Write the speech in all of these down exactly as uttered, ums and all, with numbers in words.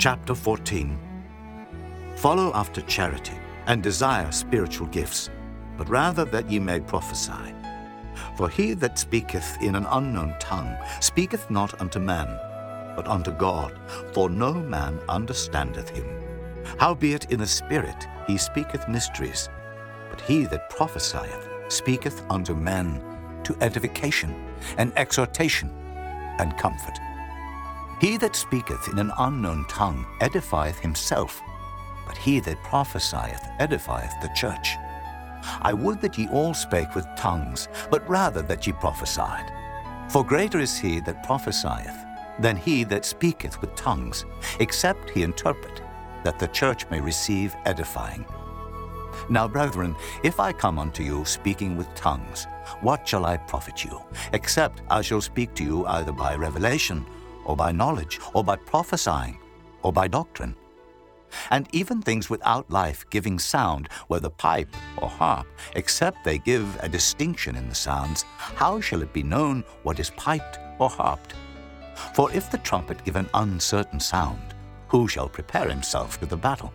Chapter fourteen. Follow after charity, and desire spiritual gifts, but rather that ye may prophesy. For he that speaketh in an unknown tongue speaketh not unto man, but unto God, for no man understandeth him. Howbeit in the Spirit he speaketh mysteries, but he that prophesieth speaketh unto men to edification, and exhortation, and comfort. He that speaketh in an unknown tongue edifieth himself, but he that prophesieth edifieth the church. I would that ye all spake with tongues, but rather that ye prophesied. For greater is he that prophesieth than he that speaketh with tongues, except he interpret, that the church may receive edifying. Now, brethren, if I come unto you speaking with tongues, what shall I profit you, except I shall speak to you either by revelation, or by knowledge, or by prophesying, or by doctrine? And even things without life giving sound, whether pipe or harp, except they give a distinction in the sounds, how shall it be known what is piped or harped? For if the trumpet give an uncertain sound, who shall prepare himself to the battle?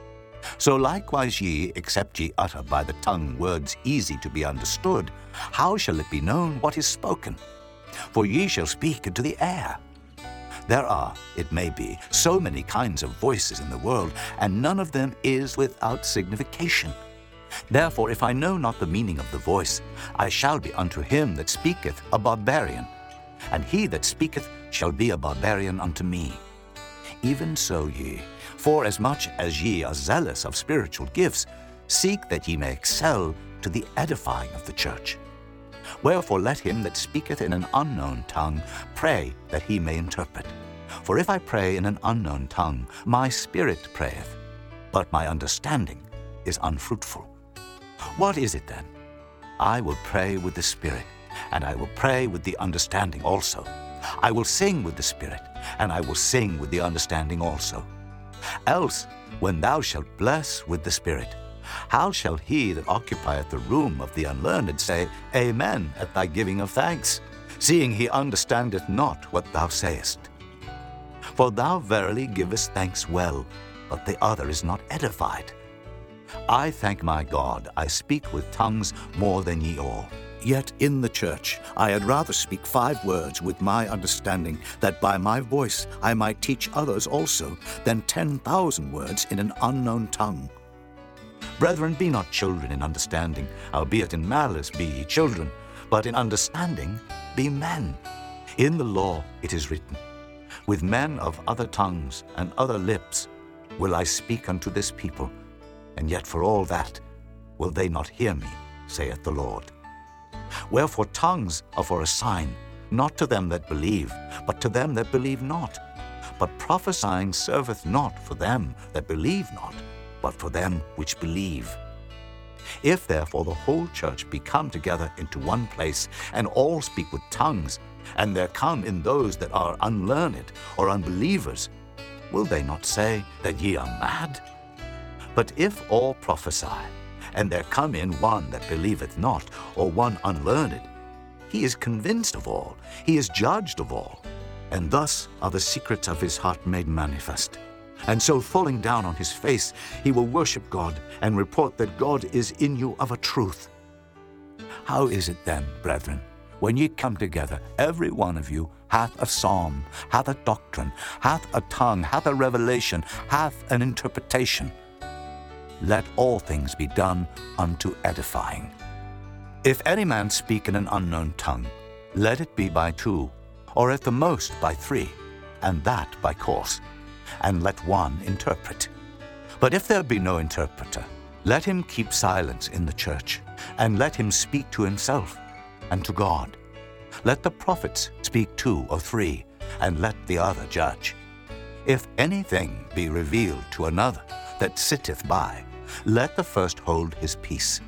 So likewise ye, except ye utter by the tongue words easy to be understood, how shall it be known what is spoken? For ye shall speak into the air. There are, it may be, so many kinds of voices in the world, and none of them is without signification. Therefore, if I know not the meaning of the voice, I shall be unto him that speaketh a barbarian, and he that speaketh shall be a barbarian unto me. Even so ye, forasmuch as ye are zealous of spiritual gifts, seek that ye may excel to the edifying of the church. Wherefore let him that speaketh in an unknown tongue pray that he may interpret. For if I pray in an unknown tongue, my spirit prayeth, but my understanding is unfruitful. What is it then? I will pray with the Spirit, and I will pray with the understanding also. I will sing with the Spirit, and I will sing with the understanding also. Else, when thou shalt bless with the Spirit, how shall he that occupieth the room of the unlearned say, Amen, at thy giving of thanks, seeing he understandeth not what thou sayest? For thou verily givest thanks well, but the other is not edified. I thank my God, I speak with tongues more than ye all. Yet in the church I had rather speak five words with my understanding, that by my voice I might teach others also, than ten thousand words in an unknown tongue. Brethren, be not children in understanding, howbeit in malice be ye children, but in understanding be men. In the law it is written, With men of other tongues and other lips will I speak unto this people, and yet for all that will they not hear me, saith the Lord. Wherefore tongues are for a sign, not to them that believe, but to them that believe not. But prophesying serveth not for them that believe not, but for them which believe. If therefore the whole church be come together into one place, and all speak with tongues, and there come in those that are unlearned or unbelievers, will they not say that ye are mad? But if all prophesy, and there come in one that believeth not, or one unlearned, he is convinced of all, he is judged of all, and thus are the secrets of his heart made manifest. And so falling down on his face, he will worship God, and report that God is in you of a truth. How is it then, brethren, when ye come together, every one of you hath a psalm, hath a doctrine, hath a tongue, hath a revelation, hath an interpretation? Let all things be done unto edifying. If any man speak in an unknown tongue, let it be by two, or at the most by three, and that by course, and let one interpret. But if there be no interpreter, let him keep silence in the church, and let him speak to himself and to God. Let the prophets speak two or three, and let the other judge. If anything be revealed to another that sitteth by, let the first hold his peace.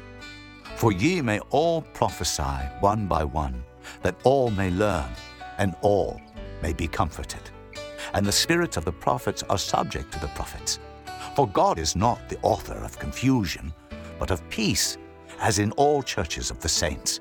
For ye may all prophesy one by one, that all may learn, and all may be comforted. And the spirits of the prophets are subject to the prophets. For God is not the author of confusion, but of peace, as in all churches of the saints.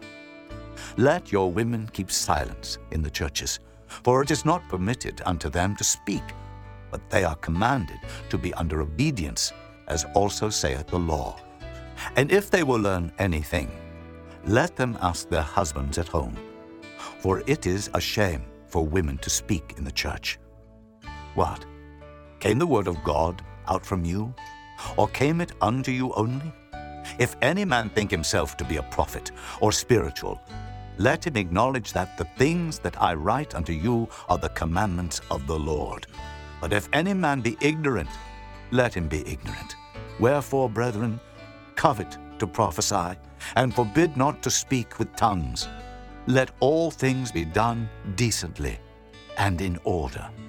Let your women keep silence in the churches, for it is not permitted unto them to speak, but they are commanded to be under obedience, as also saith the law. And if they will learn anything, let them ask their husbands at home, for it is a shame for women to speak in the church. What? Came the word of God out from you, or came it unto you only? If any man think himself to be a prophet or spiritual, let him acknowledge that the things that I write unto you are the commandments of the Lord. But if any man be ignorant, let him be ignorant. Wherefore, brethren, covet to prophesy, and forbid not to speak with tongues. Let all things be done decently and in order.